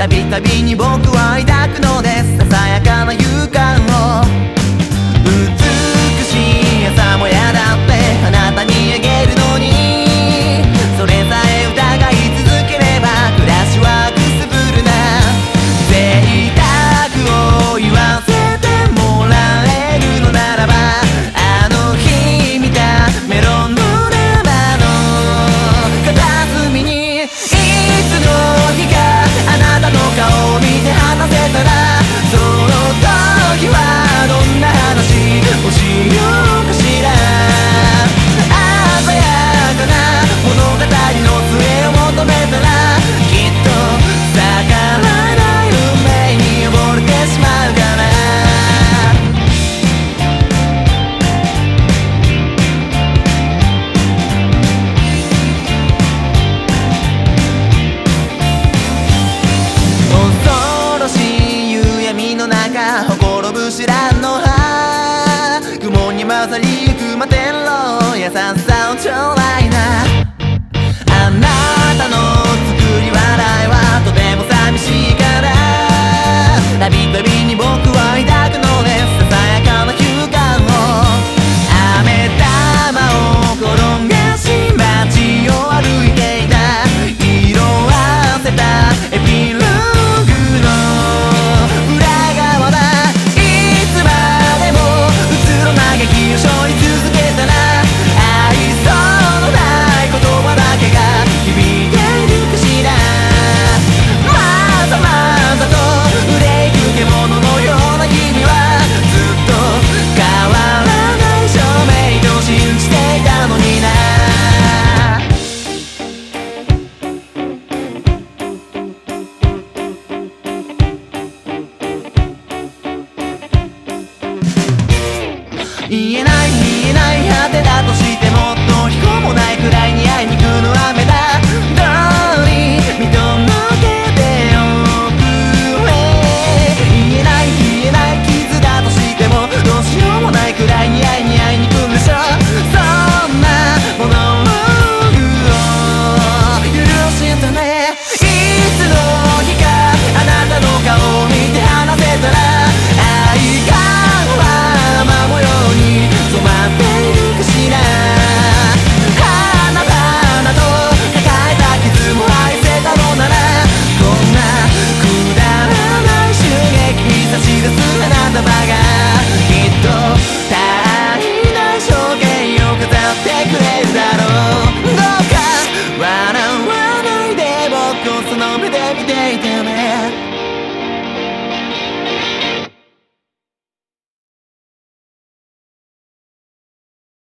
たびたびに僕は抱くのです。ささやかな勇敢を、美しい朝もやだってあなたにあげるのに、それさえ疑い続ければ暮らしはくすぶるな。贅沢を言わせてもらえるのならば、あの日見たメロンの生の片隅に、いつの日かあなたの顔を見て話せたら、その時はどんな話をしようかしら。鮮やかな物語の末を求めたら、きっと逆らえない運命に溺れてしまうから。恐ろしい夕闇の中ほころぶ白の葉、雲に混ざりゆく摩天楼、優しさをちょうだい。